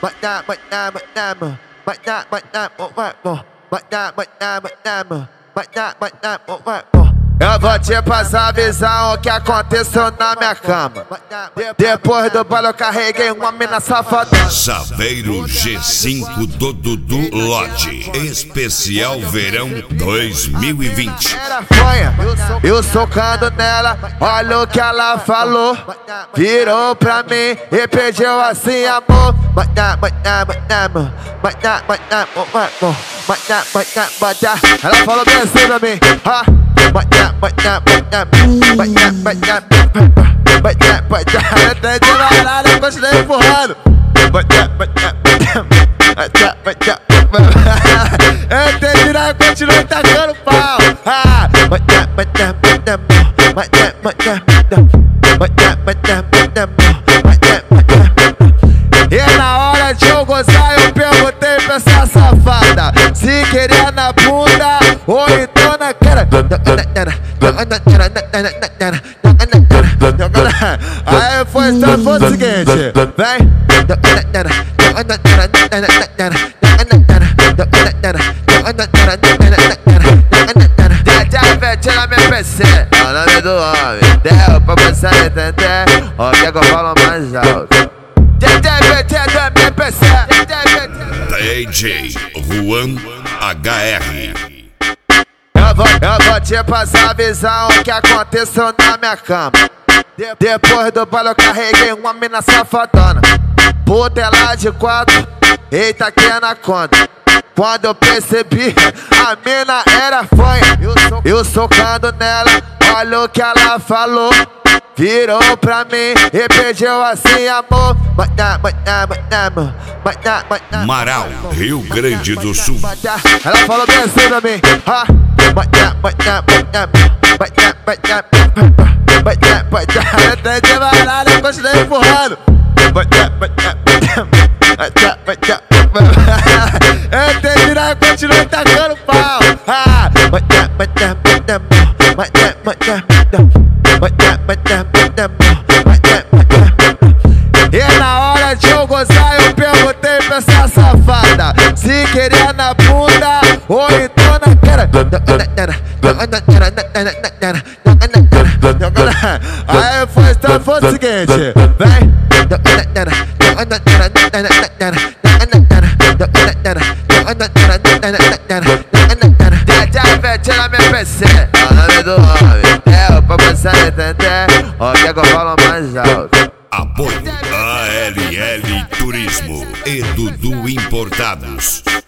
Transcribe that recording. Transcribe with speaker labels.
Speaker 1: Eu vou te passar a visão o que aconteceu na minha cama. Depois do baile eu carreguei uma mina safada.
Speaker 2: Saveiro G5 do Dudu Lodge, especial verão 2020.
Speaker 1: Era fanha, eu socando nela, olha o que ela falou. Virou pra mim e pediu assim amor. Ela falou bem assim pra mim, eu entendi nada, eu continuei empurrando. Eu entendi nada, eu continuei tacando pau. E na hora de eu gozar eu perguntei pra essa safada se queria na bunda ou então na cara. Aí foi o seguinte, vem. Tira minha PC, é o nome do homem. Deu pra você entender o que eu falo mais alto.
Speaker 2: DJ Juan HR.
Speaker 1: Eu vou te passar a visão o que aconteceu na minha cama. Depois do baile eu carreguei uma mina safadona. Puta ela de 4, eita que anaconda. Quando eu percebi, a mina era fanha. Eu socando nela, olha o que ela falou. Virou pra mim e pediu assim amor.
Speaker 2: Marau, Rio Grande do Sul.
Speaker 1: Ela falou bem assim pra mim, eu entendi nada, eu continuei empurrando. Eu entendi nada, eu continuei tacando pau. E na hora de eu gozar eu perguntei pra essa safada se queria na bunda ou então na cara. Aí foi o seguinte, vem. Tira minha PC, é o nome do homem. Deu pra você entender o que eu falo mais alto.
Speaker 2: Apoio ALL Turismo e Dudu Importados.